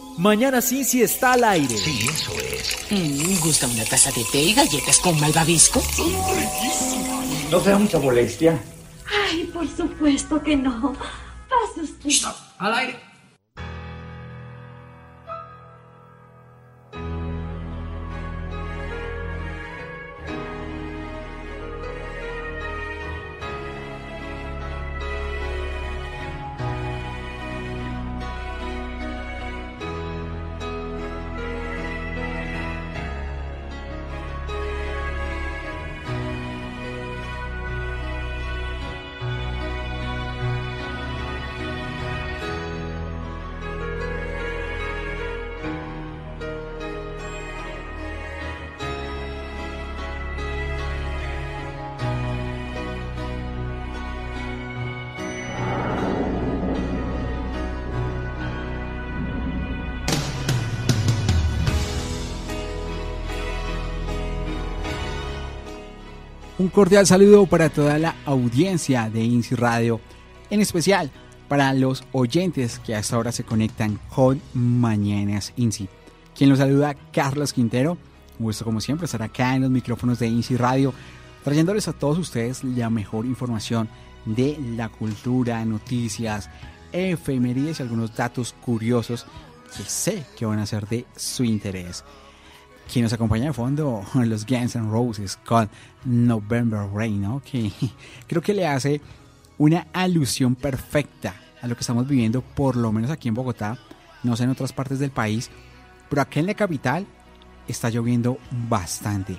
Mañana Cincy está al aire. Sí, eso es. ¿Gusta una taza de té y galletas con malvavisco? Son riquísimas. No sea mucha molestia. Ay, por supuesto que no. Pase usted. Stop. Al aire. Un cordial saludo para toda la audiencia de INSI Radio, en especial para los oyentes que hasta ahora se conectan con Mañanas INSI. Quien los saluda, Carlos Quintero. Un gusto como siempre estar acá en los micrófonos de INSI Radio, trayéndoles a todos ustedes la mejor información de la cultura, noticias, efemérides y algunos datos curiosos que sé que van a ser de su interés. Quien nos acompaña de fondo, los Guns N' Roses con November Rain, ¿no? Que creo que le hace una alusión perfecta a lo que estamos viviendo, por lo menos aquí en Bogotá, no sé en otras partes del país, pero acá en la capital está lloviendo bastante.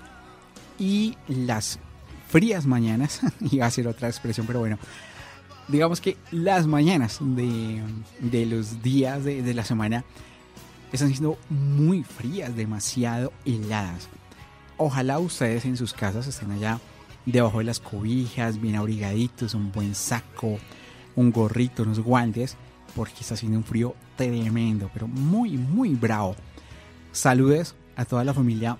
Y las frías mañanas, iba a ser otra expresión, pero bueno, digamos que las mañanas de los días de la semana están siendo muy frías, demasiado heladas. Ojalá ustedes en sus casas estén allá debajo de las cobijas, bien abrigaditos, un buen saco, un gorrito, unos guantes, porque está haciendo un frío tremendo, pero muy, muy bravo. Saludes a toda la familia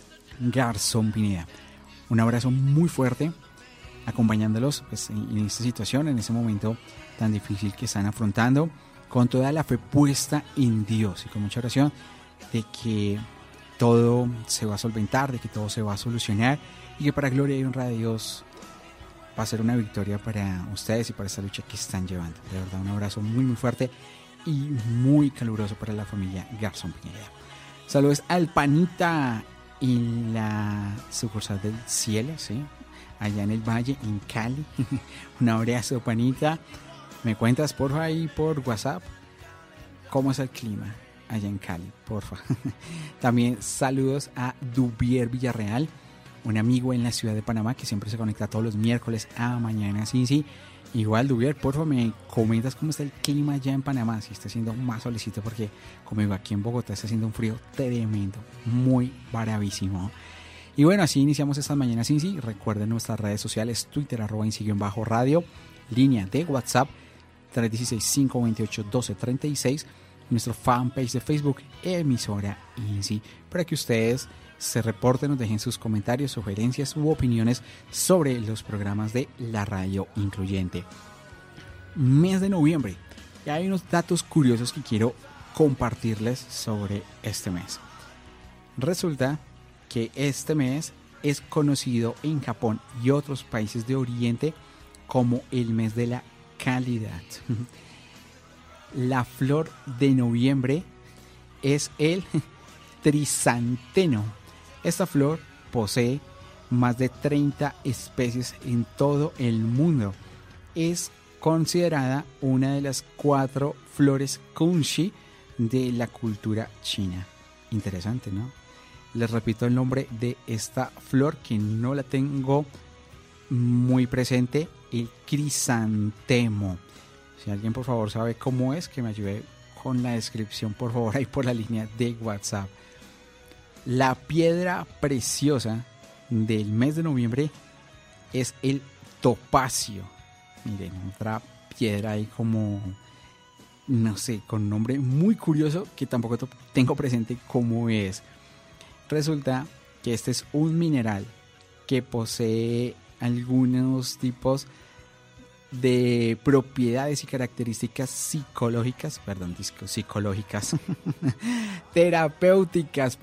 Garzón Pineda. Un abrazo muy fuerte, acompañándolos pues, en esta situación, en este momento tan difícil que están afrontando, con toda la fe puesta en Dios y con mucha oración de que todo se va a solventar, de que todo se va a solucionar y que para gloria y honra de Dios va a ser una victoria para ustedes y para esta lucha que están llevando. De verdad, un abrazo muy muy fuerte y muy caluroso para la familia Garzón Pineda. Saludos al Panita en la sucursal del cielo, ¿sí? Allá en el Valle, en Cali. Un abrazo, Panita. ¿Me cuentas, porfa, ahí por WhatsApp cómo es el clima allá en Cali, porfa? También saludos a Dubier Villarreal, un amigo en la ciudad de Panamá que siempre se conecta todos los miércoles a Mañana Sí. Igual, Dubier, porfa, me comentas cómo está el clima allá en Panamá, si está haciendo más solecito, porque como aquí en Bogotá está haciendo un frío tremendo, muy bravísimo. Y bueno, así iniciamos estas Mañanas Sí. Recuerden nuestras redes sociales, Twitter, @INSI_radio, línea de WhatsApp 316-528-1236, nuestro fanpage de Facebook, emisora INSI, para que ustedes se reporten, nos dejen sus comentarios, sugerencias u opiniones sobre los programas de la radio incluyente. Mes de noviembre, y hay unos datos curiosos que quiero compartirles sobre este mes. Resulta que este mes es conocido en Japón y otros países de Oriente como el mes de la calidad. La flor de noviembre es el trisanteno. Esta flor posee más de 30 especies en todo el mundo. Es considerada una de las 4 flores kunshi de la cultura china. Interesante, ¿no? Les repito el nombre de esta flor que no la tengo muy presente, el crisantemo. Si alguien por favor sabe cómo es, que me ayude con la descripción por favor ahí por la línea de WhatsApp. La piedra preciosa del mes de noviembre es el topacio. Miren, otra piedra ahí como, no sé, con un nombre muy curioso que tampoco tengo presente cómo es. Resulta que este es un mineral que posee algunos tipos de propiedades y características psicológicas, terapéuticas,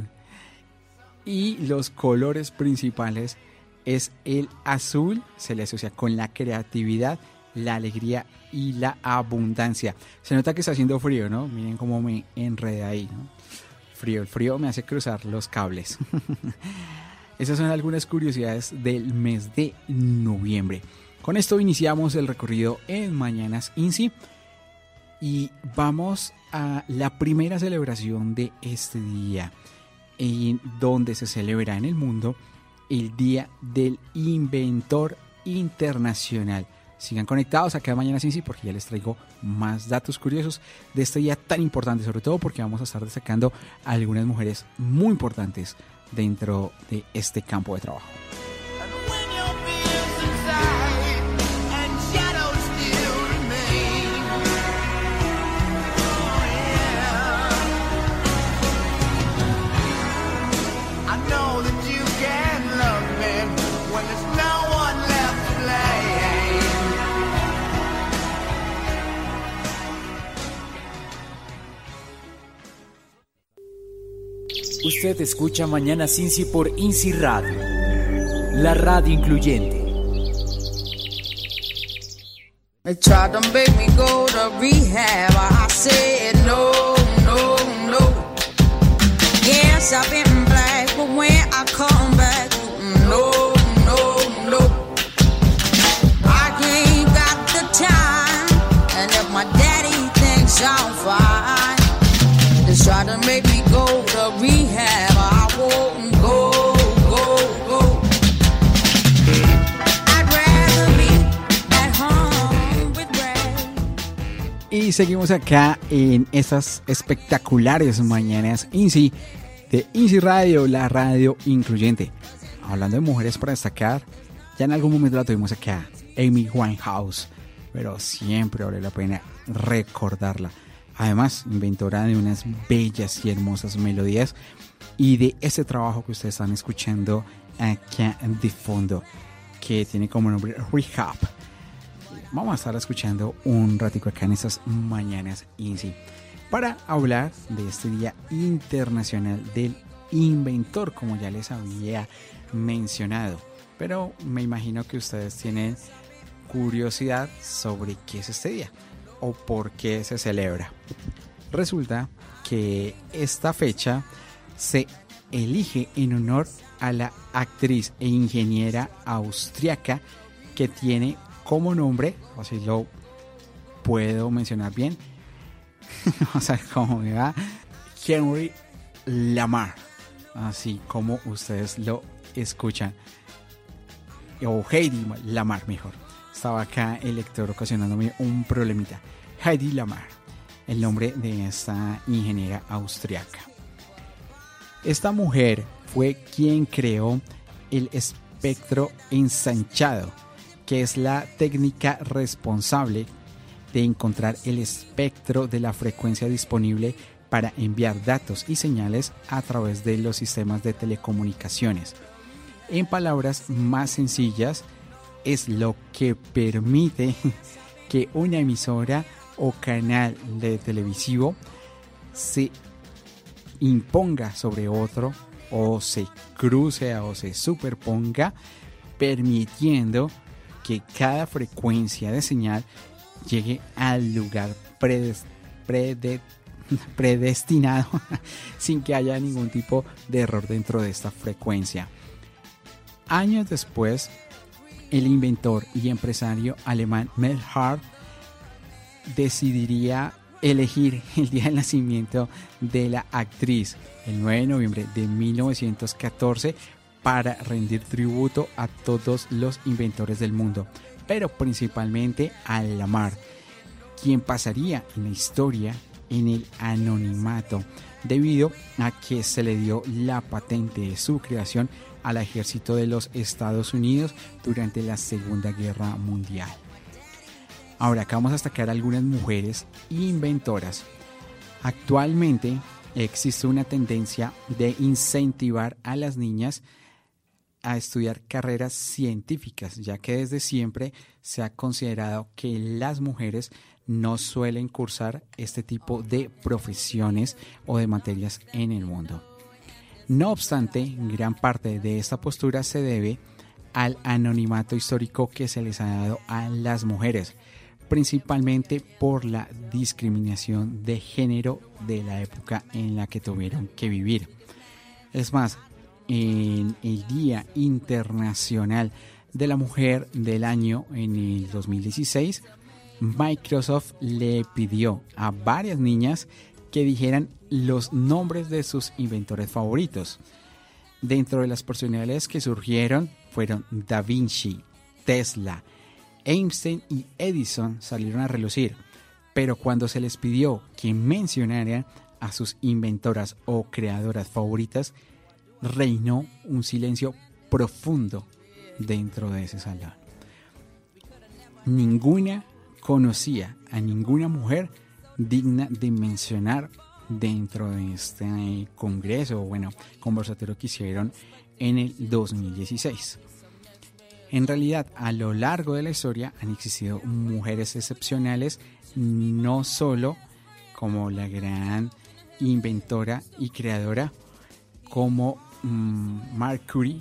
y los colores principales es el azul, se le asocia con la creatividad, la alegría y la abundancia. Se nota que está haciendo frío, ¿no? Miren cómo me enredé ahí, ¿no? El frío me hace cruzar los cables. Esas son algunas curiosidades del mes de noviembre. Con esto iniciamos el recorrido en Mañanas INSI y vamos a la primera celebración de este día, en donde se celebra en el mundo el Día del Inventor Internacional. Sigan conectados acá a Mañanas INSI porque ya les traigo más datos curiosos de este día tan importante, sobre todo porque vamos a estar destacando a algunas mujeres muy importantes dentro de este campo de trabajo. Usted escucha Mañanas INSI por INSI Radio, la radio incluyente. They tried to make me go to rehab. I said no, no, no. Yes, I've been black, but when I come back, no, no, no. I ain't got the time, and if my daddy thinks I'm fine, they try to make me go to rehab. I won't go, go, go. I'd rather be at home with Ray. Y seguimos acá en estas espectaculares Mañanas INSI de INSI Radio, la radio incluyente. Hablando de mujeres para destacar, ya en algún momento la tuvimos acá, Amy Winehouse, pero siempre vale la pena recordarla. Además, inventora de unas bellas y hermosas melodías y de ese trabajo que ustedes están escuchando acá de fondo, que tiene como nombre Rehab. Vamos a estar escuchando un ratico acá en estas Mañanas INSI para hablar de este Día Internacional del Inventor, como ya les había mencionado. Pero me imagino que ustedes tienen curiosidad sobre qué es este día o por qué se celebra. Resulta que esta fecha se elige en honor a la actriz e ingeniera austriaca que tiene como nombre, o si lo puedo mencionar bien, vamos a ver cómo me va, Henry Lamar, así como ustedes lo escuchan, o Heidi Lamar mejor. Estaba acá el lector ocasionándome un problemita. Heidi Lamar, el nombre de esta ingeniera austriaca. Esta mujer fue quien creó el espectro ensanchado, que es la técnica responsable de encontrar el espectro de la frecuencia disponible para enviar datos y señales a través de los sistemas de telecomunicaciones. En palabras más sencillas, es lo que permite que una emisora o canal de televisivo se imponga sobre otro o se cruce o se superponga, permitiendo que cada frecuencia de señal llegue al lugar predestinado sin que haya ningún tipo de error dentro de esta frecuencia. Años después, el inventor y empresario alemán Mel Hart decidiría elegir el día del nacimiento de la actriz, el 9 de noviembre de 1914, para rendir tributo a todos los inventores del mundo, pero principalmente a Lamar, quien pasaría en la historia en el anonimato debido a que se le dio la patente de su creación al ejército de los Estados Unidos durante la Segunda Guerra Mundial. Ahora acá vamos a destacar algunas mujeres inventoras. Actualmente existe una tendencia de incentivar a las niñas a estudiar carreras científicas, ya que desde siempre se ha considerado que las mujeres no suelen cursar este tipo de profesiones o de materias en el mundo. No obstante, gran parte de esta postura se debe al anonimato histórico que se les ha dado a las mujeres, principalmente por la discriminación de género de la época en la que tuvieron que vivir. Es más, en el Día Internacional de la Mujer del año, en el 2016, Microsoft le pidió a varias niñas que dijeran los nombres de sus inventores favoritos. Dentro de las personalidades que surgieron fueron Da Vinci, Tesla, Einstein y Edison salieron a relucir, pero cuando se les pidió que mencionaran a sus inventoras o creadoras favoritas, reinó un silencio profundo dentro de ese salón. Ninguna conocía a ninguna mujer digna de mencionar dentro de este congreso, conversatorio que hicieron en el 2016. En realidad, a lo largo de la historia han existido mujeres excepcionales, no solo como la gran inventora y creadora como Marie Curie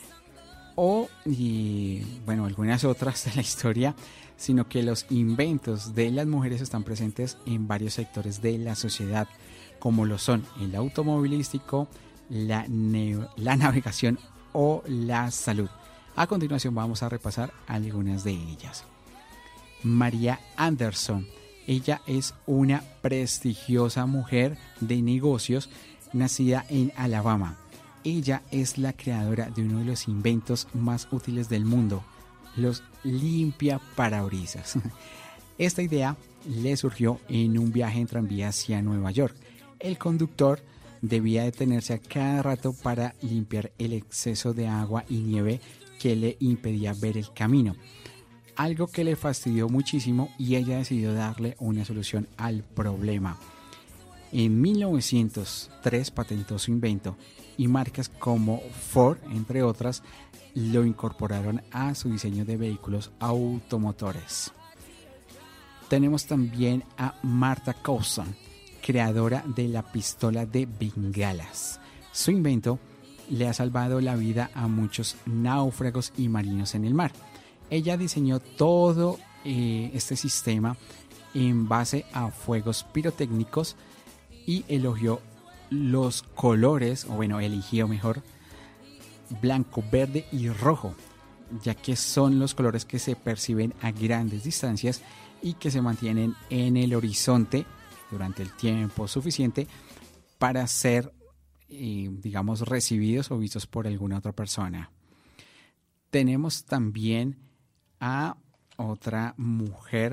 o algunas otras de la historia, sino que los inventos de las mujeres están presentes en varios sectores de la sociedad, como lo son el automovilístico, la navegación o la salud. A continuación vamos a repasar algunas de ellas. María Anderson. Ella es una prestigiosa mujer de negocios nacida en Alabama. Ella es la creadora de uno de los inventos más útiles del mundo, los limpiaparabrisas. Esta idea le surgió en un viaje en tranvía hacia Nueva York. El conductor debía detenerse a cada rato para limpiar el exceso de agua y nieve que le impedía ver el camino, algo que le fastidió muchísimo, y ella decidió darle una solución al problema. En 1903 patentó su invento y marcas como Ford, entre otras, lo incorporaron a su diseño de vehículos automotores. Tenemos también a Martha Coulson, creadora de la pistola de bengalas. Su invento le ha salvado la vida a muchos náufragos y marinos en el mar. Ella diseñó todo este sistema en base a fuegos pirotécnicos y eligió los colores, eligió mejor, blanco, verde y rojo, ya que son los colores que se perciben a grandes distancias y que se mantienen en el horizonte durante el tiempo suficiente para ser, recibidos o vistos por alguna otra persona. Tenemos también a otra mujer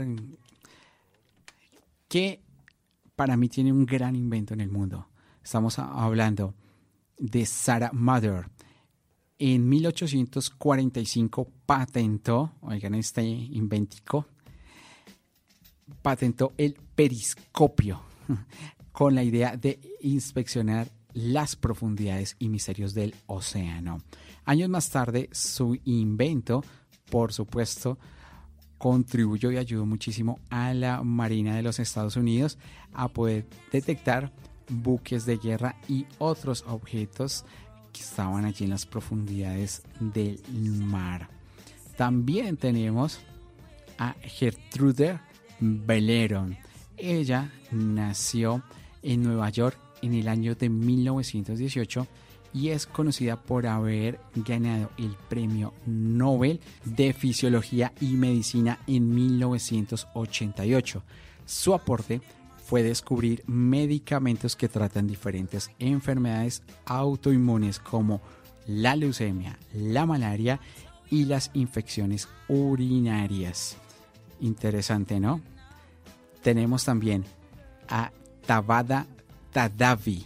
que para mí tiene un gran invento en el mundo. Estamos hablando de Sarah Mather. En 1845 patentó, oigan este inventico, patentó el periscopio con la idea de inspeccionar las profundidades y misterios del océano. Años más tarde, su invento, por supuesto, contribuyó y ayudó muchísimo a la Marina de los Estados Unidos a poder detectar buques de guerra y otros objetos que estaban allí en las profundidades del mar. También tenemos a Gertrude Belleron. Ella nació en Nueva York en el año de 1918 y es conocida por haber ganado el Premio Nobel de Fisiología y Medicina en 1988. Su aporte fue descubrir medicamentos que tratan diferentes enfermedades autoinmunes como la leucemia, la malaria y las infecciones urinarias. Interesante, ¿no? Tenemos también a Tabata Tadavi.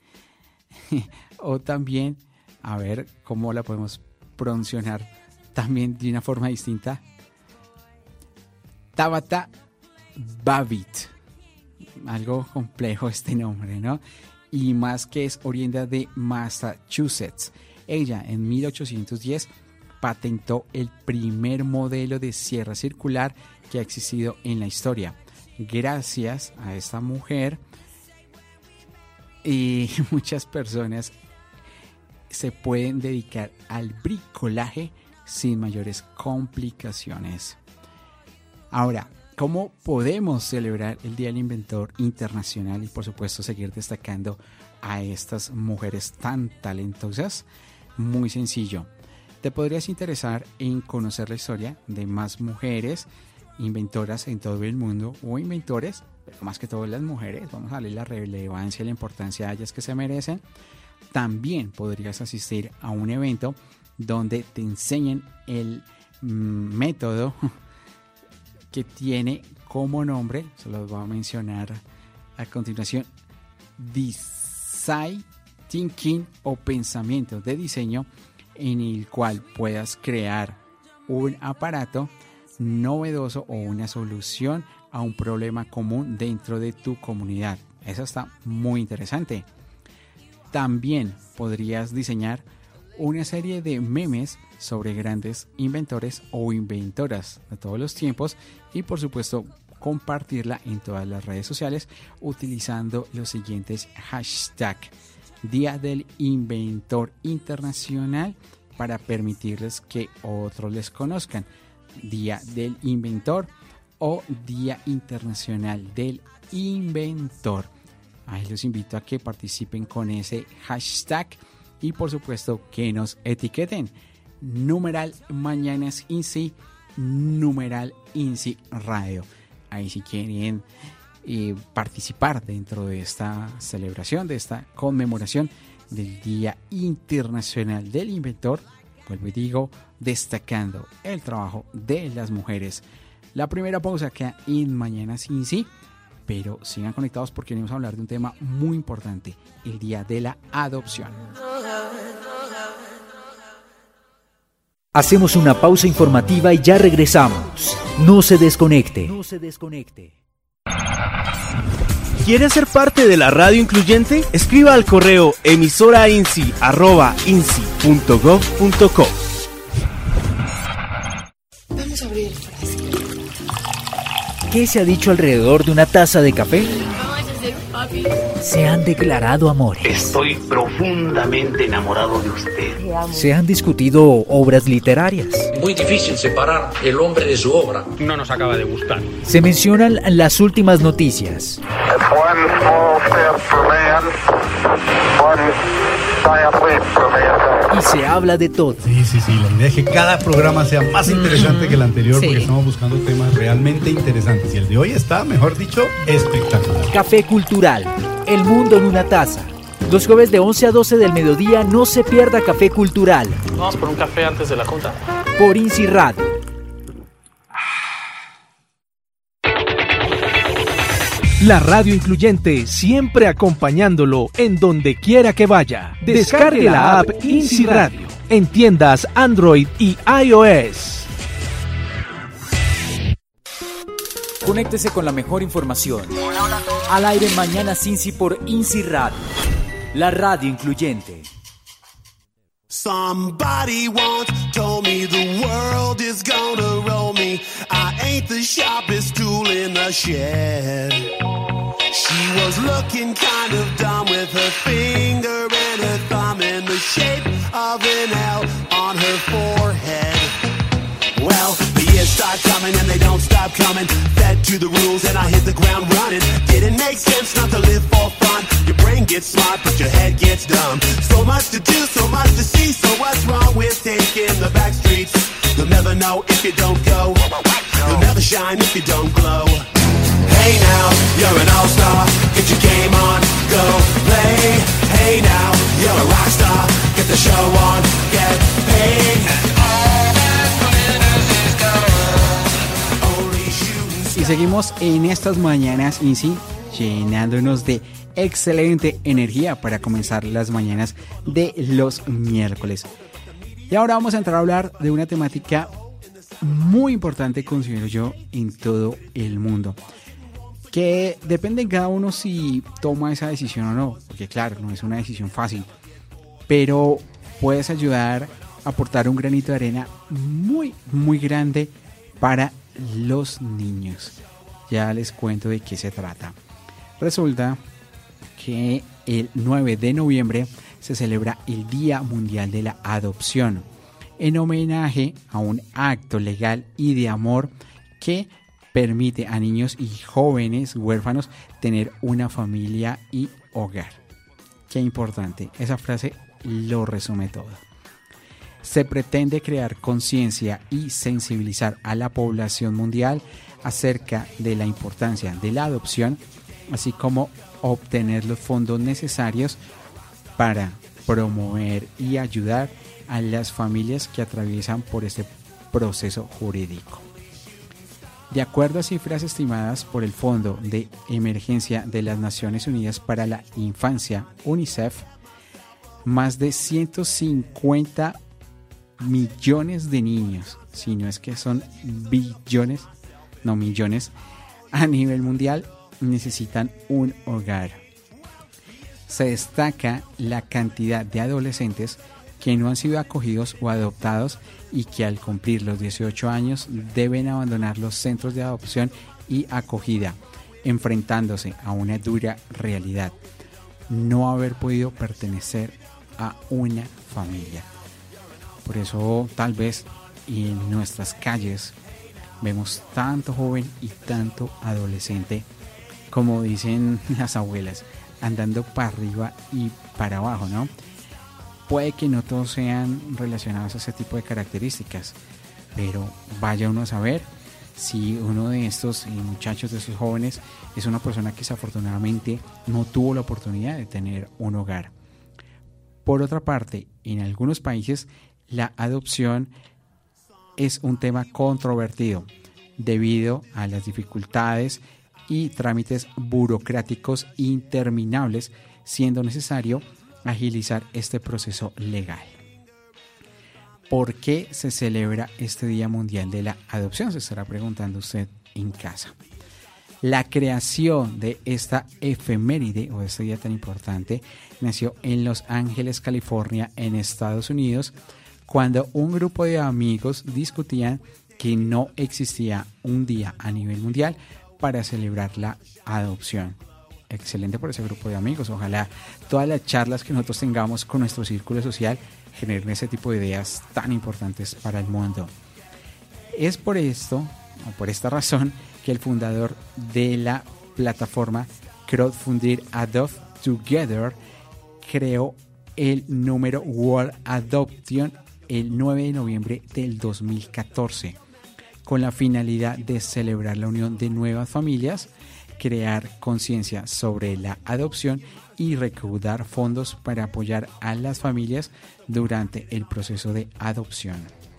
O también, a ver cómo la podemos pronunciar también de una forma distinta. Tabata Babbitt. Algo complejo este nombre, ¿no? Y más que es oriunda de Massachusetts. Ella en 1810 patentó el primer modelo de sierra circular que ha existido en la historia. Gracias a esta mujer, y muchas personas se pueden dedicar al bricolaje sin mayores complicaciones. Ahora, ¿cómo podemos celebrar el Día del Inventor Internacional y por supuesto seguir destacando a estas mujeres tan talentosas? Muy sencillo. Te podrías interesar en conocer la historia de más mujeres inventoras en todo el mundo, o inventores, pero más que todo las mujeres. Vamos a darle la relevancia y la importancia a ellas que se merecen. También podrías asistir a un evento donde te enseñen el método que tiene como nombre, se los voy a mencionar a continuación, Design Thinking, o pensamiento de diseño, en el cual puedas crear un aparato novedoso o una solución a un problema común dentro de tu comunidad. Eso está muy interesante. También podrías diseñar una serie de memes sobre grandes inventores o inventoras de todos los tiempos y por supuesto compartirla en todas las redes sociales utilizando los siguientes hashtags: Día del Inventor Internacional, para permitirles que otros les conozcan, Día del Inventor o Día Internacional del Inventor. Ahí los invito a que participen con ese hashtag y por supuesto que nos etiqueten. Numeral Mañanas INSI, numeral INSI Radio. Ahí si quieren participar dentro de esta celebración, de esta conmemoración del Día Internacional del Inventor, vuelvo y digo, destacando el trabajo de las mujeres. La primera pausa acá en Mañanas INSI, pero sigan conectados porque venimos a hablar de un tema muy importante, el Día de la Adopción. Hacemos una pausa informativa y ya regresamos. No se desconecte. ¿Quieres ser parte de la radio incluyente? Escriba al correo emisorainsi@insi.gov.co. Vamos a abrir el frasco. ¿Qué se ha dicho alrededor de una taza de café? Vamos a hacer papi. Se han declarado amores. Estoy profundamente enamorado de usted. Se han discutido obras literarias. Muy difícil separar el hombre de su obra. No nos acaba de gustar. Se mencionan las últimas noticias. Y se habla de todo. Sí. La idea es que cada programa sea más interesante que el anterior, porque estamos buscando temas realmente interesantes. Y el de hoy está, mejor dicho, espectacular. Café Cultural. El mundo en una taza. Los jueves de 11 a 12 del mediodía no se pierda Café Cultural. Vamos por un café antes de la junta. Por INSI Radio. La radio incluyente, siempre acompañándolo en donde quiera que vaya. Descargue la app INSI Radio en tiendas Android y iOS. Conéctese con la mejor información. Al aire Mañanas INSI por INSI Radio. La radio incluyente. Somebody once told me the world is gonna roll me. I ain't the sharpest tool in the shed. She was looking kind of dumb with her finger and her thumb in the shape of an L on her forehead. Well, the years start coming and they don't stop coming. Fed to the rules and I hit the ground running. Didn't make sense not to live for fun. Your brain gets smart but your head gets dumb. So much to do, so much to see. So what's wrong with taking the back streets? You'll never know if you don't go. You'll never shine if you don't glow. Hey now, you're an all-star. Get your game on, go play. Hey now, you're a rock star. Get the show on, get paid. Y seguimos en estas mañanas INSI llenándonos de excelente energía para comenzar las mañanas de los miércoles. Y ahora vamos a entrar a hablar de una temática muy importante, considero yo, en todo el mundo, que depende de cada uno si toma esa decisión o no, porque claro, no es una decisión fácil, pero puedes ayudar a aportar un granito de arena muy, muy grande para los niños. Ya les cuento de qué se trata. Resulta que el 9 de noviembre se celebra el Día Mundial de la Adopción, en homenaje a un acto legal y de amor que permite a niños y jóvenes huérfanos tener una familia y hogar. Qué importante, esa frase lo resume todo. Se pretende crear conciencia y sensibilizar a la población mundial acerca de la importancia de la adopción, así como obtener los fondos necesarios para promover y ayudar a las familias que atraviesan por este proceso jurídico. De acuerdo a cifras estimadas por el Fondo de Emergencia de las Naciones Unidas para la Infancia, UNICEF, más de 150 millones de niños, si no es que son billones, no millones, a nivel mundial necesitan un hogar. Se destaca la cantidad de adolescentes que no han sido acogidos o adoptados y que al cumplir los 18 años deben abandonar los centros de adopción y acogida, enfrentándose a una dura realidad: no haber podido pertenecer a una familia. Por eso tal vez en nuestras calles vemos tanto joven y tanto adolescente, como dicen las abuelas, andando para arriba y para abajo, ¿no? Puede que no todos sean relacionados a ese tipo de características, pero vaya uno a saber si uno de estos muchachos, de esos jóvenes, es una persona que desafortunadamente no tuvo la oportunidad de tener un hogar. Por otra parte, en algunos países la adopción es un tema controvertido debido a las dificultades y trámites burocráticos interminables, siendo necesario agilizar este proceso legal. ¿Por qué se celebra este Día Mundial de la Adopción? Se estará preguntando usted en casa. La creación de esta efeméride o este día tan importante nació en Los Ángeles, California, en Estados Unidos, cuando un grupo de amigos discutían que no existía un día a nivel mundial para celebrar la adopción. Excelente por ese grupo de amigos. Ojalá todas las charlas que nosotros tengamos con nuestro círculo social generen ese tipo de ideas tan importantes para el mundo. Es por esto, o por esta razón, que el fundador de la plataforma crowdfunding Adopt Together creó el número World Adoption el 9 de noviembre del 2014, con la finalidad de celebrar la unión de nuevas familias, crear conciencia sobre la adopción y recaudar fondos para apoyar a las familias durante el proceso de adopción.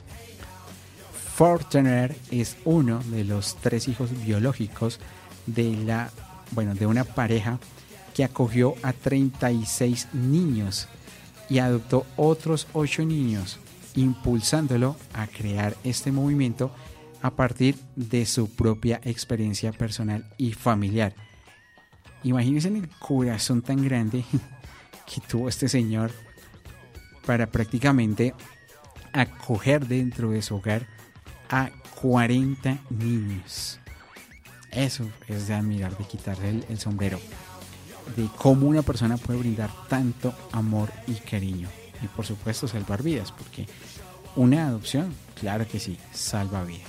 Fortner es uno de los 3 hijos biológicos de una pareja que acogió a 36 niños y adoptó otros 8 niños, impulsándolo a crear este movimiento a partir de su propia experiencia personal y familiar. Imagínense el corazón tan grande que tuvo este señor para prácticamente acoger dentro de su hogar a 40 niños. Eso es de admirar, de quitarle el sombrero, de cómo una persona puede brindar tanto amor y cariño. Y por supuesto salvar vidas, porque una adopción, claro que sí, salva vidas.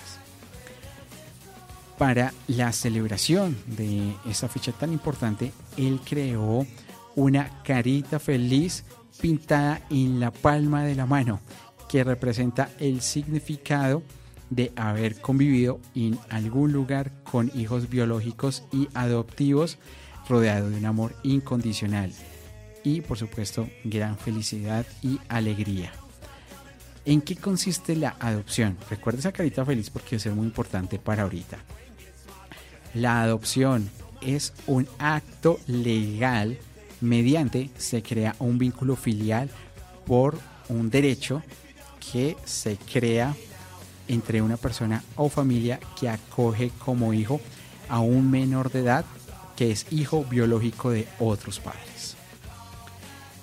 Para la celebración de esta fecha tan importante, él creó una carita feliz pintada en la palma de la mano, que representa el significado de haber convivido en algún lugar con hijos biológicos y adoptivos, rodeado de un amor incondicional y, por supuesto, gran felicidad y alegría. ¿En qué consiste la adopción? Recuerda esa carita feliz porque es muy importante para ahorita. La adopción es un acto legal mediante se crea un vínculo filial por un derecho que se crea entre una persona o familia que acoge como hijo a un menor de edad que es hijo biológico de otros padres.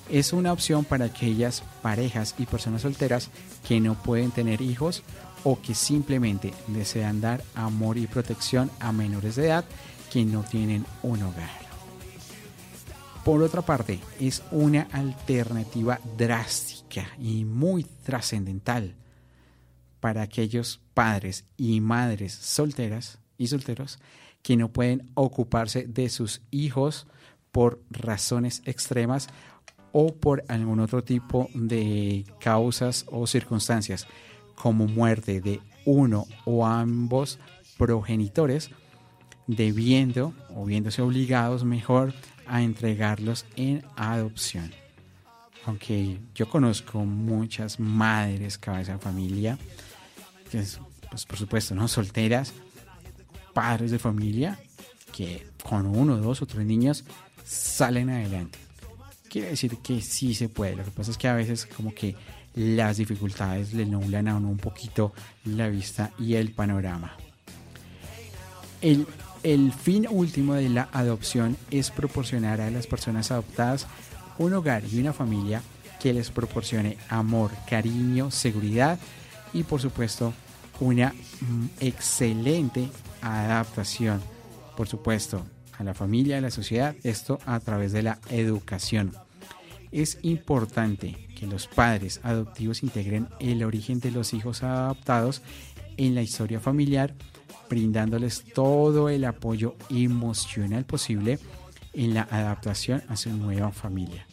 Es una opción para aquellas parejas y personas solteras que no pueden tener hijos o que simplemente desean dar amor y protección a menores de edad que no tienen un hogar. Por otra parte, es una alternativa drástica y muy trascendental para aquellos padres y madres solteras y solteros que no pueden ocuparse de sus hijos por razones extremas o por algún otro tipo de causas o circunstancias, como muerte de uno o ambos progenitores, viéndose obligados mejor a entregarlos en adopción. Aunque yo conozco muchas madres cabeza de familia, que pues por supuesto, ¿no?, solteras, padres de familia, que con 1, 2 o 3 niños salen adelante. Quiere decir que sí se puede. Lo que pasa es que a veces como que las dificultades le nublan a uno un poquito la vista y el panorama. El fin último de la adopción es proporcionar a las personas adoptadas un hogar y una familia que les proporcione amor, cariño, seguridad y por supuesto una excelente adaptación, por supuesto, a la familia, a la sociedad, esto a través de la educación. Es importante que los padres adoptivos integren el origen de los hijos adoptados en la historia familiar, brindándoles todo el apoyo emocional posible en la adaptación a su nueva familia.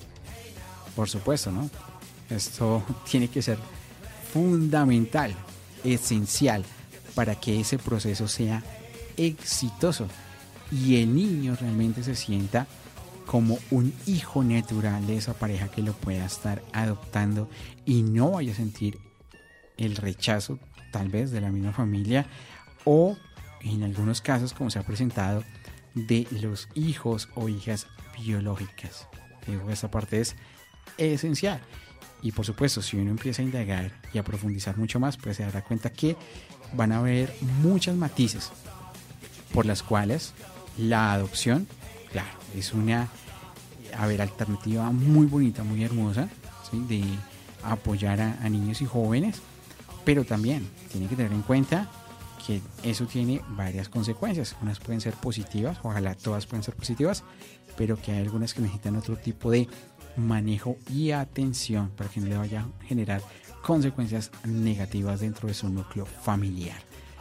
Por supuesto, ¿no? Esto tiene que ser fundamental, esencial, para que ese proceso sea exitoso y el niño realmente se sienta como un hijo natural de esa pareja que lo pueda estar adoptando y no vaya a sentir el rechazo tal vez de la misma familia o en algunos casos, como se ha presentado, de los hijos o hijas biológicas. Digo, esta parte es esencial. Y por supuesto, si uno empieza a indagar y a profundizar mucho más, pues se dará cuenta que van a haber muchos matices por las cuales la adopción, claro, es una alternativa muy bonita, muy hermosa, ¿sí?, de apoyar a niños y jóvenes, pero también tiene que tener en cuenta que eso tiene varias consecuencias. Unas pueden ser positivas, ojalá todas pueden ser positivas, pero que hay algunas que necesitan otro tipo de manejo y atención para que no le vaya a generar consecuencias negativas dentro de su núcleo familiar.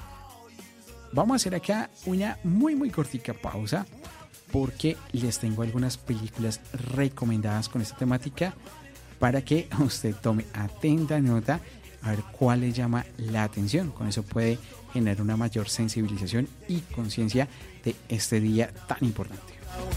Vamos a hacer acá una muy cortica pausa porque les tengo algunas películas recomendadas con esta temática para que usted tome atenta nota a ver cuál le llama la atención. Con eso puede generar una mayor sensibilización y conciencia de este día tan importante.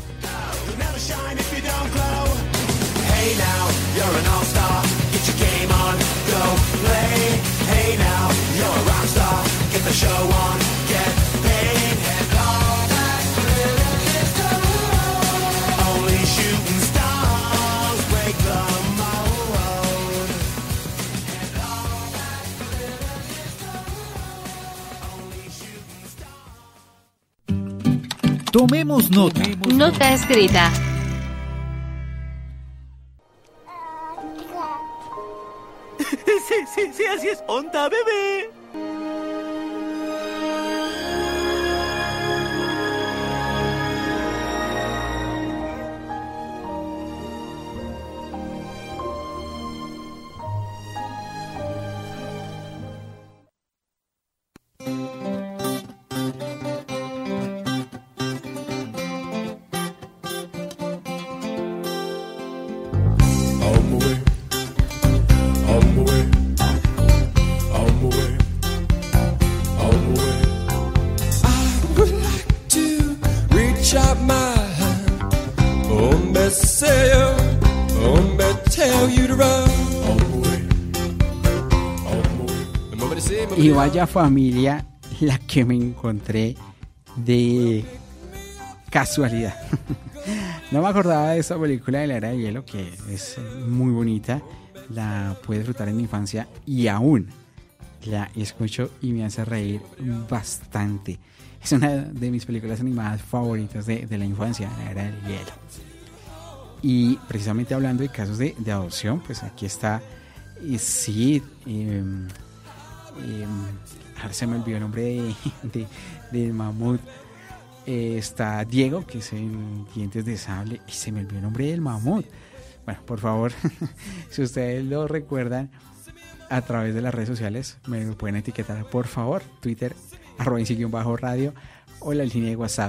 Hey now, you're an all-star. Get your game on, go play. Hey now, you're a rock star. Get the show on, get paid. And all that glitters is gold. Only shooting stars break the mold. And all that glitters is gold. Only shooting stars. Tomemos nota. Nota escrita. Sí, así es. ¡Onta, bebé! Y vaya familia la que me encontré de casualidad. No me acordaba de esta película de la Era de Hielo, que es muy bonita. La pude disfrutar en mi infancia y aún la escucho y me hace reír bastante. Es una de mis películas animadas favoritas de la infancia, la Era del Hielo. Y precisamente hablando de casos de adopción, pues aquí está Sid, ahora se me olvidó el nombre de mamut. Está Diego, que es el dientes de sable, y se me olvidó el nombre del mamut. Bueno, por favor, si ustedes lo recuerdan, a través de las redes sociales me lo pueden etiquetar, por favor. Twitter, @insi_radio, o la línea de WhatsApp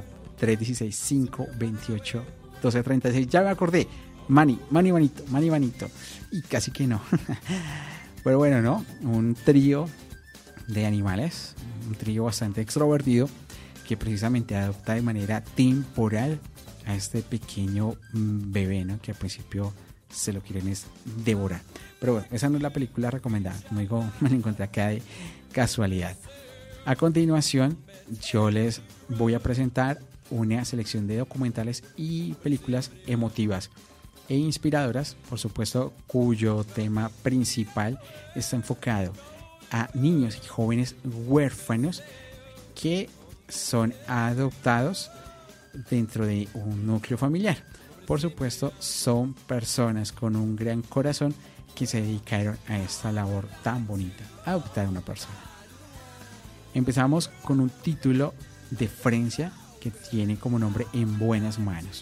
316-528-1236. Ya me acordé, Mani Manito, y casi que no. Pero bueno, ¿no? Un trío de animales, un trío bastante extrovertido, que precisamente adopta de manera temporal a este pequeño bebé, ¿no? Que al principio se lo quieren devorar. Pero bueno, esa no es la película recomendada, como digo, me la encontré acá de casualidad. A continuación, yo les voy a presentar una selección de documentales y películas emotivas e inspiradoras, por supuesto, cuyo tema principal está enfocado a niños y jóvenes huérfanos que son adoptados dentro de un núcleo familiar. Por supuesto, son personas con un gran corazón que se dedicaron a esta labor tan bonita, adoptar a una persona. Empezamos con un título de Francia que tiene como nombre En buenas manos.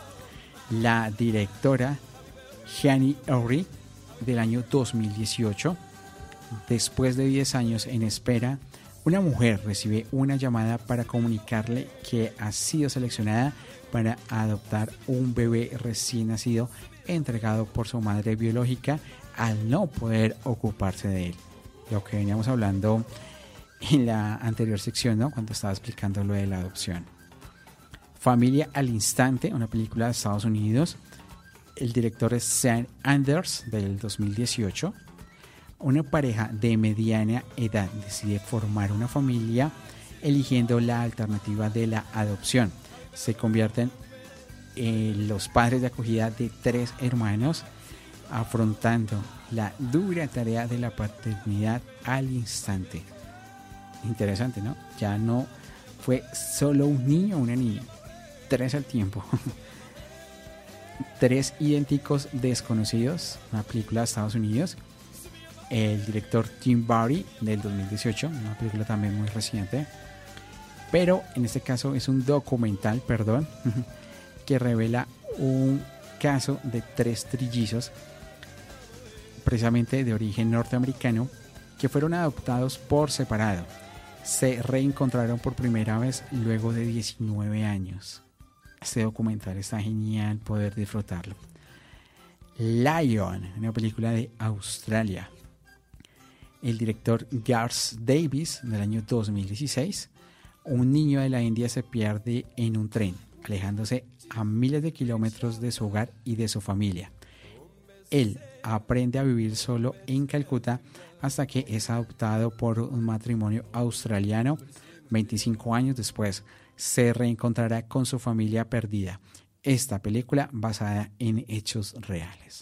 La directora Jeannie Henry, del año 2018, después de 10 años en espera, una mujer recibe una llamada para comunicarle que ha sido seleccionada para adoptar un bebé recién nacido entregado por su madre biológica al no poder ocuparse de él. Lo que veníamos hablando en la anterior sección, ¿no? Cuando estaba explicando lo de la adopción. Familia al instante, una película de Estados Unidos. El director es Sam Anders, del 2018. Una pareja de mediana edad decide formar una familia eligiendo la alternativa de la adopción. Se convierten en los padres de acogida de 3 hermanos, afrontando la dura tarea de la paternidad al instante. Interesante, ¿no? Ya no fue solo un niño o una niña, 3 al tiempo. 3 idénticos desconocidos, una película de Estados Unidos. El director Tim Burry, del 2018, una película también muy reciente, pero en este caso es un documental, que revela un caso de 3 trillizos, precisamente de origen norteamericano, que fueron adoptados por separado. Se reencontraron por primera vez luego de 19 años. Este documental está genial poder disfrutarlo. Lion, una película de Australia. El director Garth Davis, del año 2016. Un niño de la India se pierde en un tren, alejándose a miles de kilómetros de su hogar y de su familia. Él aprende a vivir solo en Calcuta hasta que es adoptado por un matrimonio australiano. 25 años después se reencontrará con su familia perdida. Esta película basada en hechos reales.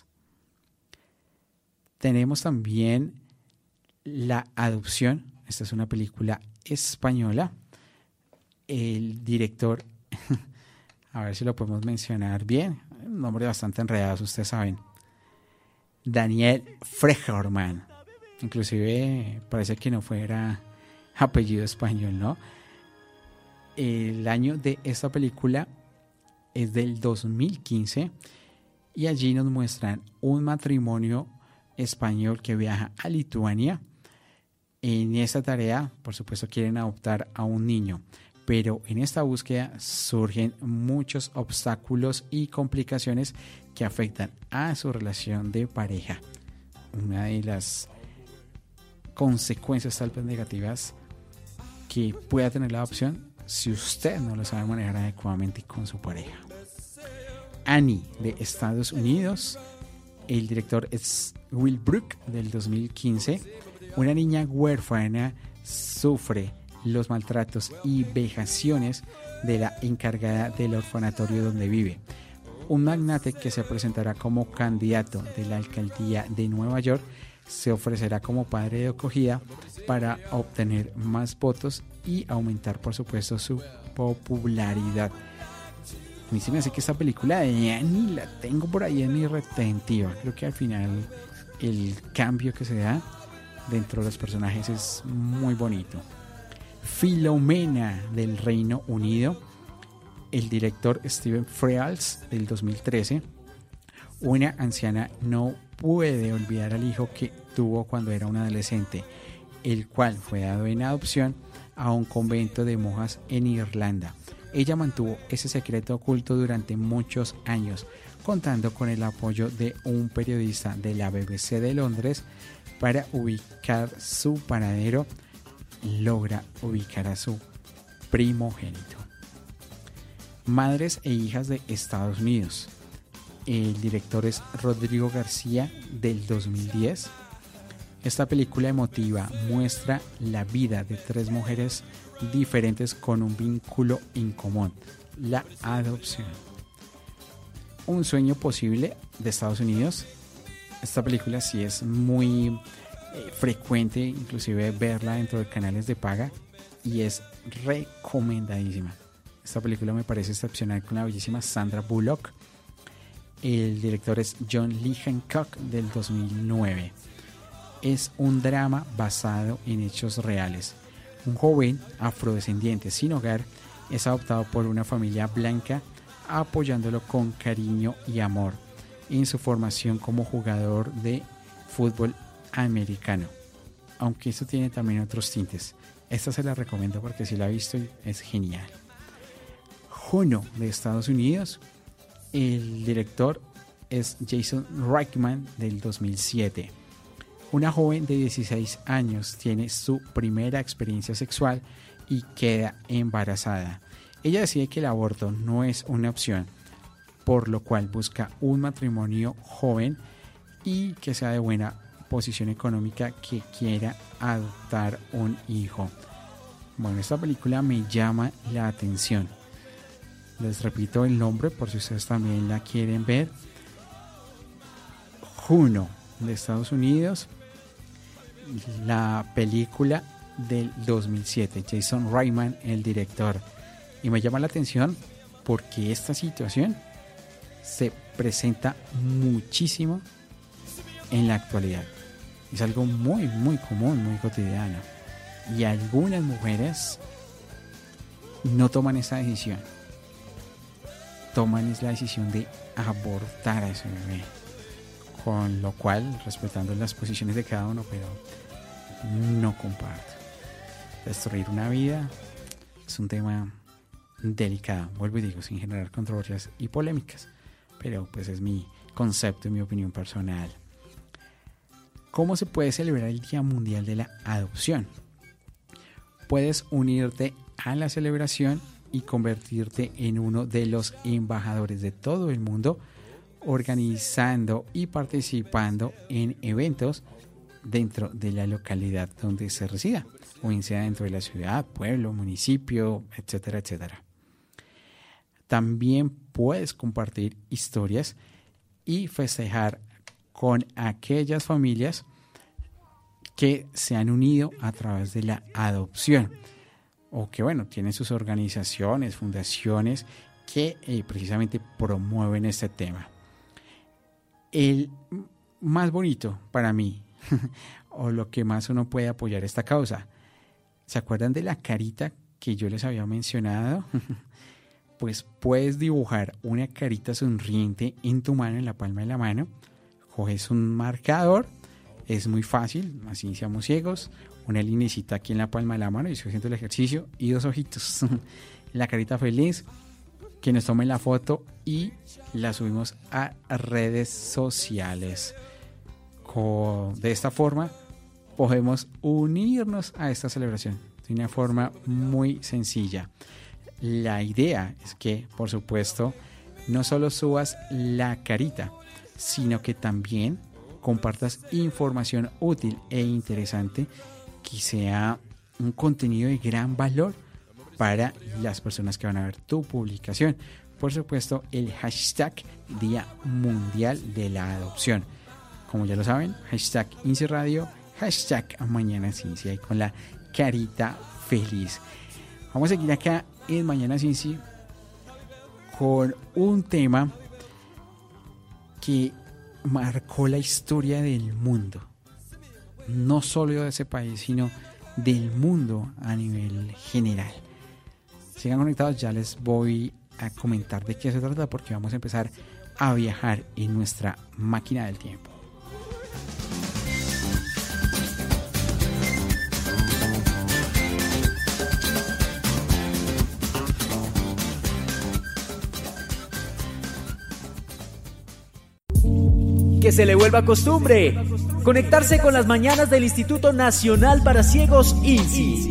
Tenemos también La adopción. Esta es una película española. El director, a ver si lo podemos mencionar bien, un nombre bastante enredado, ustedes saben, Daniel Fregerman. Inclusive parece que no fuera apellido español, ¿no? El año de esta película es del 2015 y allí nos muestran un matrimonio español que viaja a Lituania. En esta tarea, por supuesto, quieren adoptar a un niño, pero en esta búsqueda surgen muchos obstáculos y complicaciones que afectan a su relación de pareja. Una de las consecuencias tal vez negativas que pueda tener la adopción si usted no lo sabe manejar adecuadamente con su pareja. Annie, de Estados Unidos. El director es Will Brook, del 2015. Una niña huérfana sufre los maltratos y vejaciones de la encargada del orfanatorio donde vive. Un magnate que se presentará como candidato de la alcaldía de Nueva York se ofrecerá como padre de acogida para obtener más votos y aumentar, por supuesto, su popularidad. A mí se me hace que esta película de Annie la tengo por ahí en mi retentiva. Creo que al final el cambio que se da dentro de los personajes es muy bonito. Filomena del Reino Unido, el director Stephen Frears del 2013. Una anciana no puede olvidar al hijo que tuvo cuando era un adolescente, el cual fue dado en adopción a un convento de monjas en Irlanda. Ella mantuvo ese secreto oculto durante muchos años, contando con el apoyo de un periodista de la BBC de Londres para ubicar su paradero. Logra ubicar a su primogénito. Madres e hijas de Estados Unidos. El director es Rodrigo García del 2010. Esta película emotiva muestra la vida de 3 mujeres diferentes con un vínculo en común: la adopción. Un sueño posible de Estados Unidos. Esta película sí es muy frecuente, inclusive verla dentro de canales de paga, y es recomendadísima. Esta película me parece excepcional, con la bellísima Sandra Bullock. El director es John Lee Hancock del 2009. Es un drama basado en hechos reales. Un joven afrodescendiente sin hogar es adoptado por una familia blanca, apoyándolo con cariño y amor en su formación como jugador de fútbol americano, aunque esto tiene también otros tintes. Esta se la recomiendo porque si la he visto es genial. Juno de Estados Unidos, el director es Jason Reitman del 2007. Una joven de 16 años tiene su primera experiencia sexual y queda embarazada. Ella decide que el aborto no es una opción, por lo cual busca un matrimonio joven y que sea de buena posición económica, que quiera adoptar un hijo. Bueno, esta película me llama la atención. Les repito el nombre por si ustedes también la quieren ver. Juno de Estados Unidos, la película del 2007, Jason Reitman el director, y me llama la atención porque esta situación se presenta muchísimo en la actualidad. Es algo muy común, muy cotidiano, y algunas mujeres no toman esa decisión, toman la decisión de abortar a ese bebé, con lo cual, respetando las posiciones de cada uno, pero no comparto. Destruir una vida es un tema delicado, vuelvo y digo, sin generar controversias y polémicas, pero pues es mi concepto y mi opinión personal. ¿Cómo se puede celebrar el Día Mundial de la Adopción? Puedes unirte a la celebración y convertirte en uno de los embajadores de todo el mundo, organizando y participando en eventos dentro de la localidad donde se resida, o bien sea dentro de la ciudad, pueblo, municipio, etcétera, etcétera. También puedes compartir historias y festejar con aquellas familias que se han unido a través de la adopción, o que bueno, tienen sus organizaciones, fundaciones que precisamente promueven este tema. El más bonito para mí o lo que más uno puede apoyar esta causa, ¿se acuerdan de la carita que yo les había mencionado? Pues puedes dibujar una carita sonriente en tu mano, en la palma de la mano. Coges un marcador, es muy fácil, así seamos ciegos, una linecita aquí en la palma de la mano, y estoy haciendo el ejercicio, y 2 ojitos, la carita feliz, que nos tomen la foto y la subimos a redes sociales. De esta forma podemos unirnos a esta celebración de una forma muy sencilla. La idea es que, por supuesto, no solo subas la carita, sino que también compartas información útil e interesante, que sea un contenido de gran valor para las personas que van a ver tu publicación. Por supuesto, el hashtag Día Mundial de la Adopción. Como ya lo saben, hashtag INSI Radio, hashtag Mañana Cincy, ahí con la carita feliz. Vamos a seguir acá en Mañana Cincy con un tema que marcó la historia del mundo, no solo de ese país, sino del mundo a nivel general. Sigan conectados, ya les voy a comentar de qué se trata, porque vamos a empezar a viajar en nuestra máquina del tiempo. Que se le vuelva costumbre conectarse con las mañanas del Instituto Nacional para Ciegos INSI.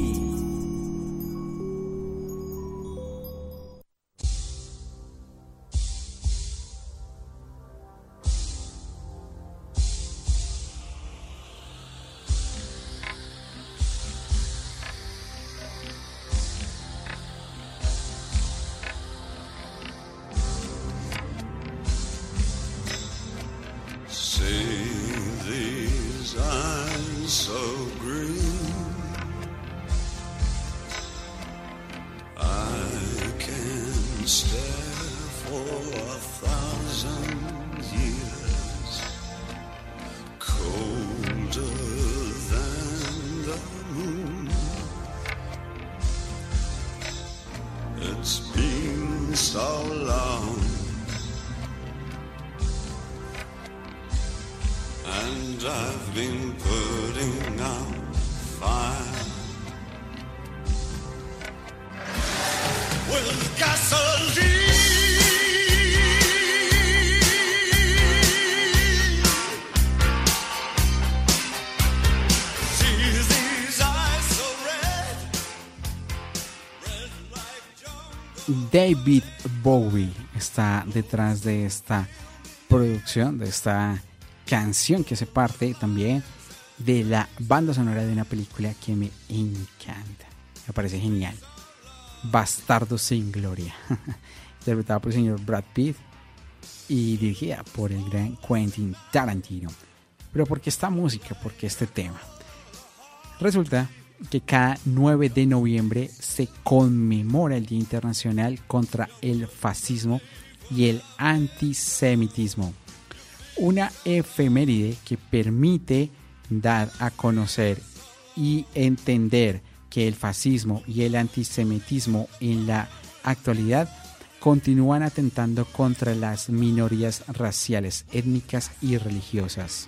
David Bowie está detrás de esta producción, de esta canción que hace parte también de la banda sonora de una película que me encanta, me parece genial, Bastardos sin Gloria, interpretada por el señor Brad Pitt y dirigida por el gran Quentin Tarantino. Pero ¿por qué esta música? ¿Por qué este tema? Resulta que cada 9 de noviembre se conmemora el Día Internacional contra el Fascismo y el Antisemitismo, una efeméride que permite dar a conocer y entender que el fascismo y el antisemitismo en la actualidad continúan atentando contra las minorías raciales, étnicas y religiosas.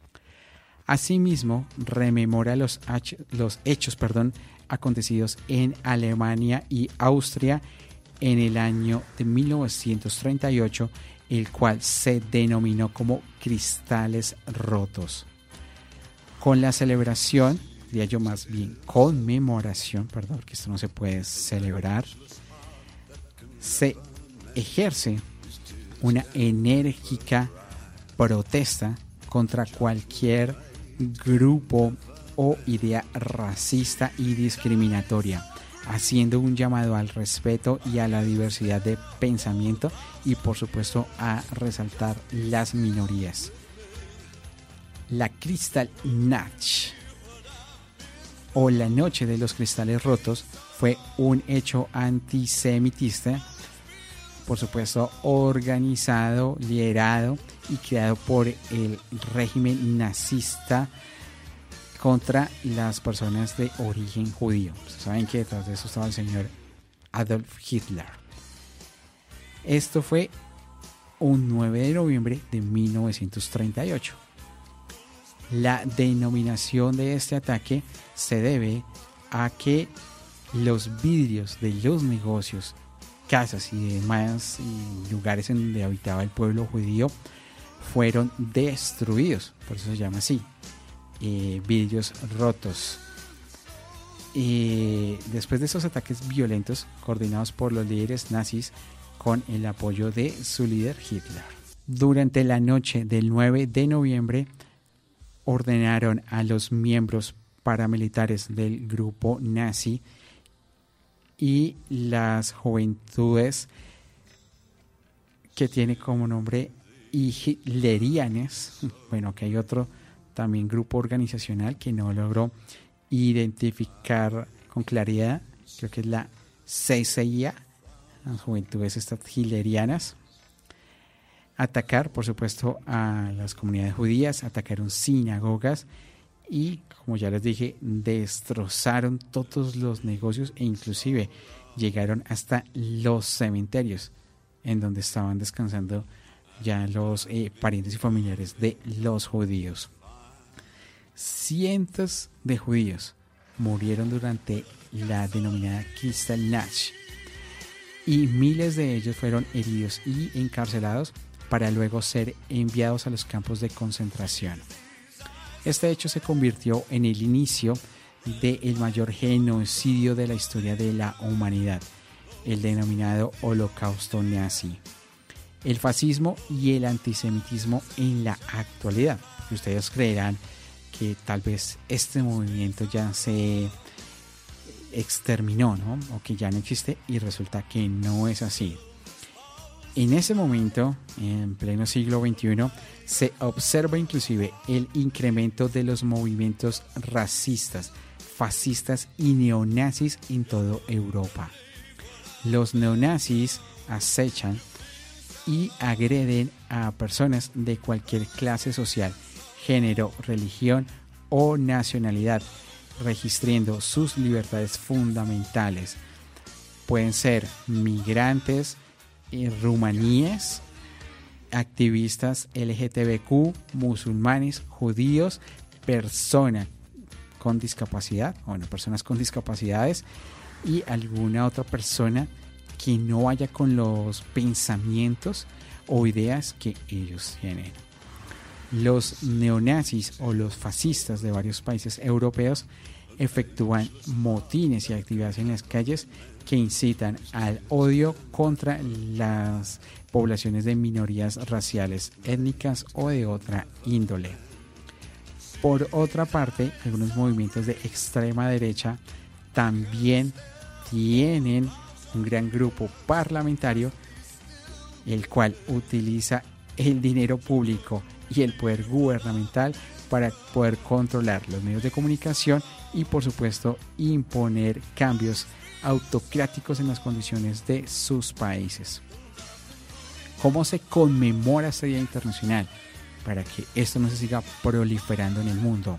Asimismo, rememora los hechos acontecidos en Alemania y Austria en el año de 1938, el cual se denominó como Cristales Rotos. Con la celebración, diría yo más bien conmemoración, que esto no se puede celebrar, se ejerce una enérgica protesta contra cualquier grupo o idea racista y discriminatoria, haciendo un llamado al respeto y a la diversidad de pensamiento y por supuesto a resaltar las minorías. La Kristallnacht o la Noche de los Cristales Rotos fue un hecho antisemitista, por supuesto organizado, liderado y creado por el régimen nazista contra las personas de origen judío. Saben que detrás de eso estaba el señor Adolf Hitler. Esto fue un 9 de noviembre de 1938. La denominación de este ataque se debe a que los vidrios de los negocios, casas y demás lugares en donde habitaba el pueblo judío fueron destruidos, por eso se llama así, vidrios rotos. Después de esos ataques violentos coordinados por los líderes nazis con el apoyo de su líder Hitler, durante la noche del 9 de noviembre ordenaron a los miembros paramilitares del grupo nazi y las juventudes que tiene como nombre hitlerianes, bueno, que hay otro también grupo organizacional que no logró identificar con claridad, creo que es la CIA, las juventudes estas hitlerianas, atacar, por supuesto, a las comunidades judías, atacaron sinagogas y, como ya les dije, destrozaron todos los negocios e inclusive llegaron hasta los cementerios en donde estaban descansando ya los parientes y familiares de los judíos. Cientos de judíos murieron durante la denominada Kristallnacht y miles de ellos fueron heridos y encarcelados para luego ser enviados a los campos de concentración. Este hecho se convirtió en el inicio del mayor genocidio de la historia de la humanidad, el denominado Holocausto nazi. El fascismo y el antisemitismo en la actualidad. Ustedes creerán que tal vez este movimiento ya se exterminó, ¿no? O que ya no existe, y resulta que no es así. En ese momento, en pleno siglo XXI, se observa inclusive el incremento de los movimientos racistas, fascistas y neonazis en toda Europa. Los neonazis acechan y agreden a personas de cualquier clase social, género, religión o nacionalidad, registrando sus libertades fundamentales. Pueden ser migrantes, rumaníes, activistas LGTBQ, musulmanes, judíos, personas con discapacidad, personas con discapacidades y alguna otra persona que no vaya con los pensamientos o ideas que ellos tienen. Los neonazis o los fascistas de varios países europeos efectúan motines y actividades en las calles que incitan al odio contra las poblaciones de minorías raciales, étnicas o de otra índole. Por otra parte, algunos movimientos de extrema derecha también tienen un gran grupo parlamentario, el cual utiliza el dinero público y el poder gubernamental para poder controlar los medios de comunicación y, por supuesto, imponer cambios autocráticos en las condiciones de sus países. ¿Cómo se conmemora este Día Internacional? Para que esto no se siga proliferando en el mundo.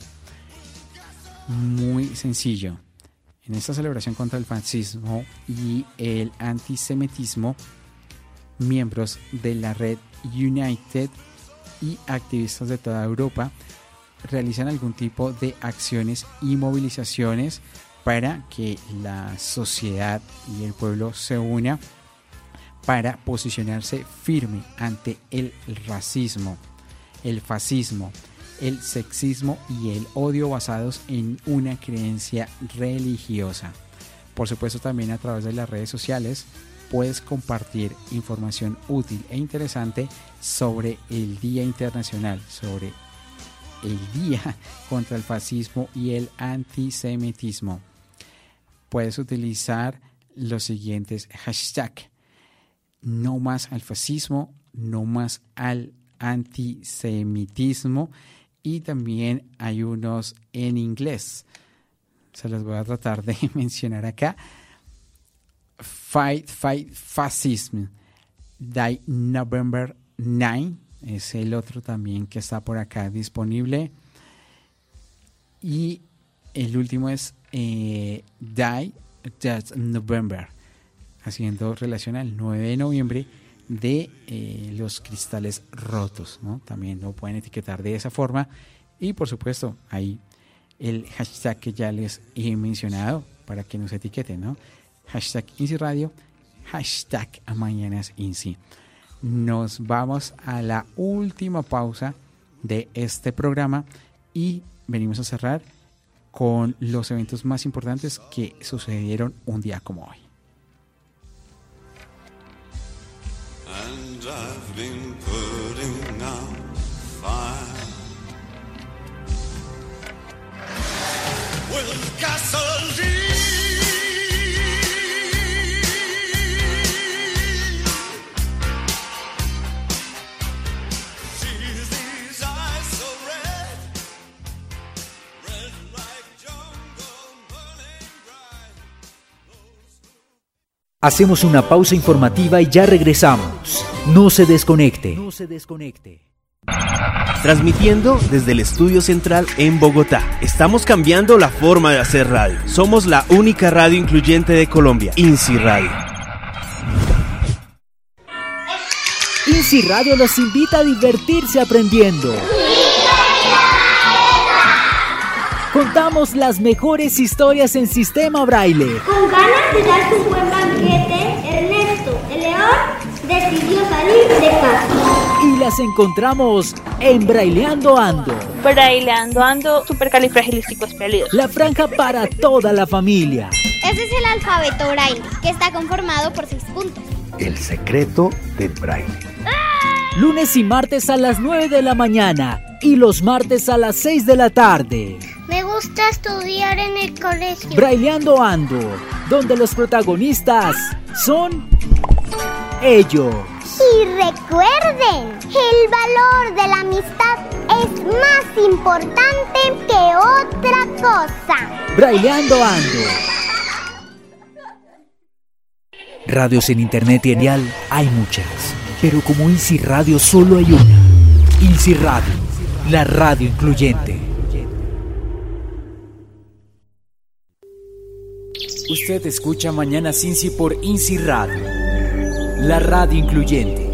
Muy sencillo. En esta celebración contra el fascismo y el antisemitismo, miembros de la red United y activistas de toda Europa realizan algún tipo de acciones y movilizaciones para que la sociedad y el pueblo se una para posicionarse firme ante el racismo, el fascismo, el sexismo y el odio basados en una creencia religiosa. Por supuesto, también a través de las redes sociales puedes compartir información útil e interesante sobre el Día Internacional, sobre el Día contra el Fascismo y el Antisemitismo. Puedes utilizar los siguientes hashtags: no más al fascismo, no más al antisemitismo, y también hay unos en inglés. Se los voy a tratar de mencionar acá. Fight Fascism, Die November 9, es el otro también que está por acá disponible. Y el último es Die Just November, haciendo relación al 9 de noviembre de los cristales rotos, ¿no? También lo pueden etiquetar de esa forma. Y por supuesto, ahí el hashtag que ya les he mencionado para que nos etiqueten, ¿no? Hashtag INSI Radio, hashtag Mañanas INSI. Nos vamos a la última pausa de este programa y venimos a cerrar con los eventos más importantes que sucedieron un día como hoy. And I've been putting out fire with gasoline. Hacemos una pausa informativa y ya regresamos. No se desconecte. Transmitiendo desde el estudio central en Bogotá. Estamos cambiando la forma de hacer radio. Somos la única radio incluyente de Colombia, INSI Radio. INSI Radio los invita a divertirse aprendiendo. Contamos las mejores historias en sistema braille. Con ganas de darse un buen banquete, Ernesto, el león, decidió salir de casa. Y las encontramos en Braileando Ando. Braileando Ando, supercalifragilísticoexpialidocious. La franja para toda la familia. Ese es el alfabeto braille, que está conformado por 6 puntos. El secreto del braille. Lunes y martes a las 9 de la mañana y los martes a las 6 de la tarde. Me gusta estudiar en el colegio. Braileando Ando, donde los protagonistas son ellos. Y recuerden, el valor de la amistad es más importante que otra cosa. Braileando Ando. Radios en internet y dial hay muchas, pero como INSI Radio solo hay una. INSI Radio, la radio incluyente. Usted escucha Mañanas INSI por INSI Radio, la radio incluyente.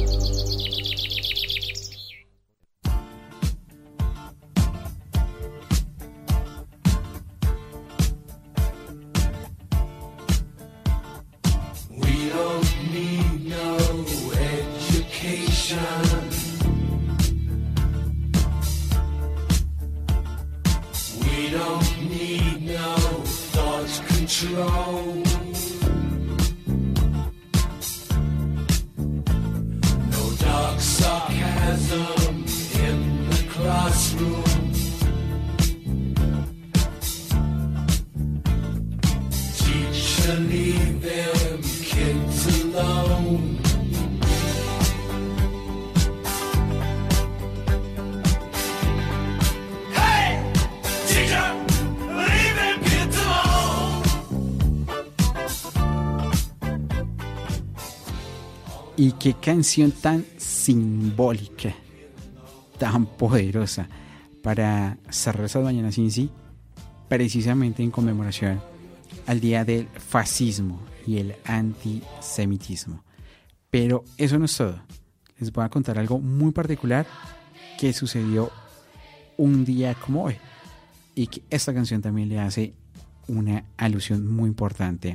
Y qué canción tan simbólica, tan poderosa para cerrar esas mañanas INSI, precisamente en conmemoración al día del fascismo y el antisemitismo. Pero eso no es todo. Les voy a contar algo muy particular que sucedió un día como hoy y que esta canción también le hace una alusión muy importante.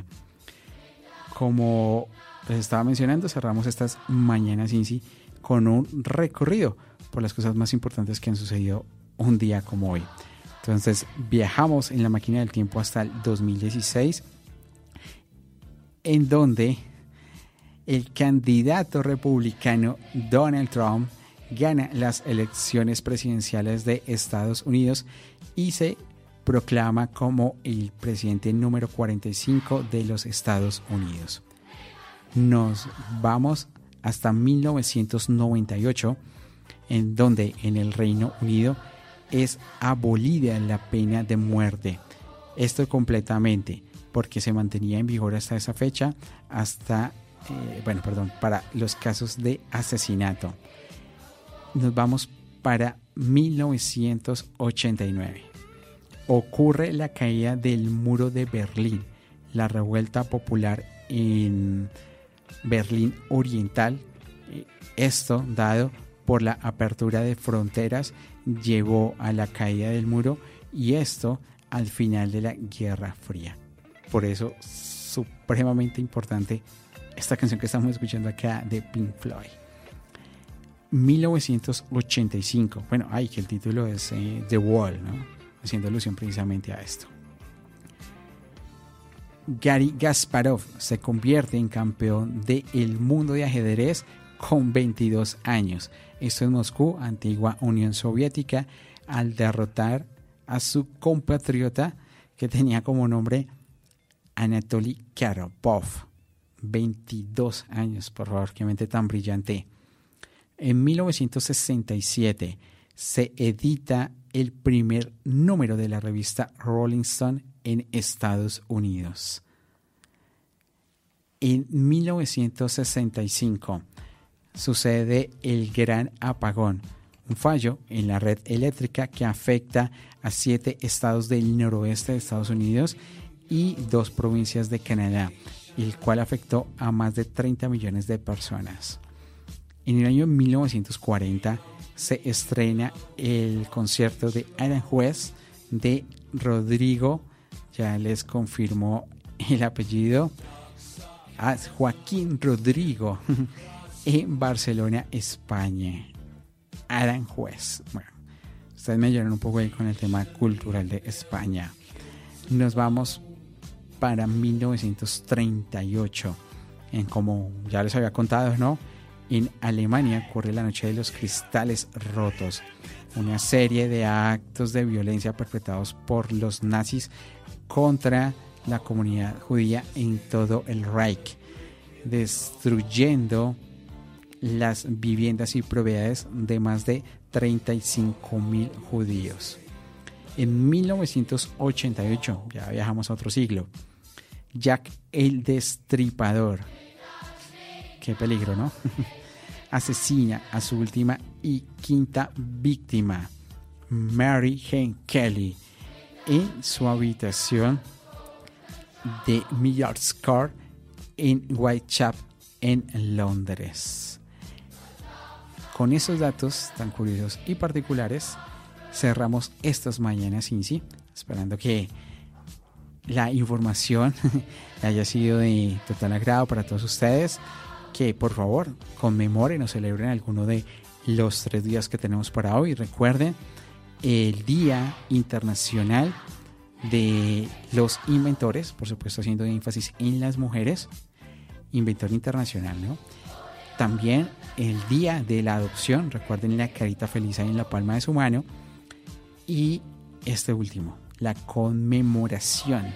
Como les estaba mencionando, cerramos estas mañanas INSI con un recorrido por las cosas más importantes que han sucedido un día como hoy. Entonces viajamos en la máquina del tiempo hasta el 2016, en donde el candidato republicano Donald Trump gana las elecciones presidenciales de Estados Unidos y se proclama como el presidente número 45 de los Estados Unidos. Nos vamos hasta 1998, en donde en el Reino Unido es abolida la pena de muerte. Esto completamente, porque se mantenía en vigor hasta esa fecha, para los casos de asesinato. Nos vamos para 1989. Ocurre la caída del muro de Berlín, la revuelta popular en Berlín Oriental. Esto, dado por la apertura de fronteras, llevó a la caída del muro y esto al final de la Guerra Fría. Por eso, supremamente importante esta canción que estamos escuchando acá de Pink Floyd. 1985. Bueno, que el título es The Wall, ¿no? Haciendo alusión precisamente a esto. Garry Kasparov se convierte en campeón del mundo de ajedrez con 22 años. Esto en Moscú, antigua Unión Soviética, al derrotar a su compatriota que tenía como nombre Anatoly Karpov. 22 años, por favor, qué mente tan brillante. En 1967 se edita el primer número de la revista Rolling Stone en Estados Unidos. En 1965 sucede el Gran Apagón, un fallo en la red eléctrica que afecta a 7 estados del noroeste de Estados Unidos y 2 provincias de Canadá, el cual afectó a más de 30 millones de personas. En el año 1940 se estrena el concierto de Aranjuez de Rodrigo, ya les confirmó el apellido, Joaquín Rodrigo, en Barcelona, España. Aranjuez. Bueno, ustedes me ayudaron un poco ahí con el tema cultural de España. Nos vamos para 1938. Como ya les había contado, ¿no? En Alemania ocurre la Noche de los Cristales Rotos, una serie de actos de violencia perpetrados por los nazis contra la comunidad judía en todo el Reich, destruyendo las viviendas y propiedades de más de 35.000 judíos. En 1988, ya viajamos a otro siglo, Jack el Destripador, qué peligro, ¿no? Asesina a su última y quinta víctima, Mary Jane Kelly, en su habitación de Millard's Court en Whitechapel, en Londres. Con esos datos tan curiosos y particulares, cerramos estas mañanas INSI, esperando que la información haya sido de total agrado para todos ustedes, que por favor conmemoren o celebren alguno de los 3 días que tenemos para hoy. Recuerden el Día Internacional de los Inventores, por supuesto haciendo énfasis en las mujeres, inventor internacional, ¿no? También el Día de la Adopción, recuerden la carita feliz ahí en la palma de su mano. Y este último, la conmemoración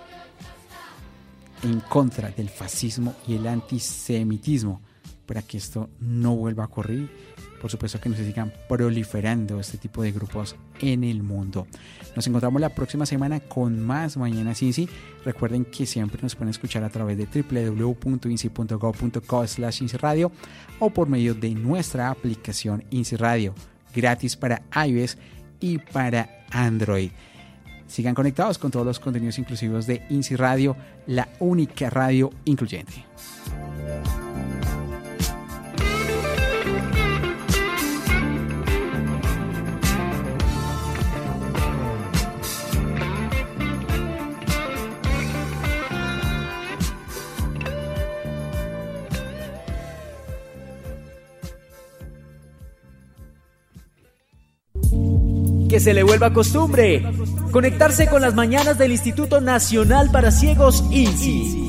en contra del fascismo y el antisemitismo, para que esto no vuelva a ocurrir. Por supuesto que no se sigan proliferando este tipo de grupos en el mundo. Nos encontramos la próxima semana con más Mañanas INSI. Recuerden que siempre nos pueden escuchar a través de www.insi.go.co/INSI Radio o por medio de nuestra aplicación INSI Radio, gratis para iOS y para Android. Sigan conectados con todos los contenidos inclusivos de INSI Radio, la única radio incluyente. Que se le vuelva costumbre conectarse con las mañanas del Instituto Nacional para Ciegos INSI.